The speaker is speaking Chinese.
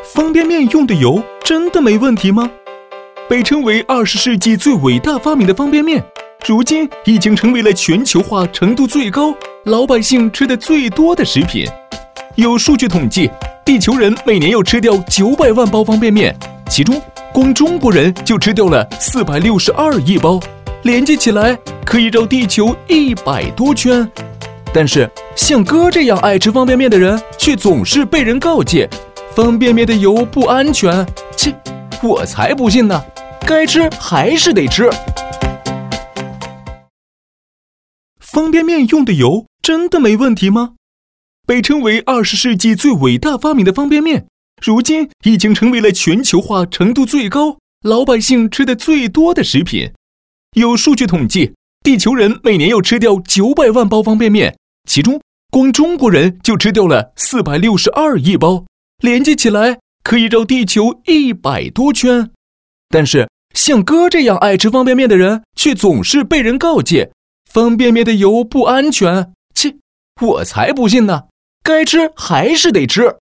方便面用的油真的没问题吗？被称为20世纪最伟大发明的方便面，如今已经成为了全球化程度最高、老百姓吃的最多的食品。有数据统计，地球人每年要吃掉900万包方便面，其中光中国人就吃掉了462亿包，连接起来可以绕地球100多圈。但是像哥这样爱吃方便面的人，却总是被人告诫方便面的油不安全。切，我才不信呢，该吃还是得吃。方便面用的油真的没问题吗？被称为20世纪最伟大发明的方便面，如今已经成为了全球化程度最高、老百姓吃的最多的食品。有数据统计，地球人每年要吃掉900万包方便面，其中光中国人就吃掉了462亿包，连接起来可以绕地球100多圈。但是像哥这样爱吃方便面的人，却总是被人告诫方便面的油不安全。切，我才不信呢，该吃还是得吃。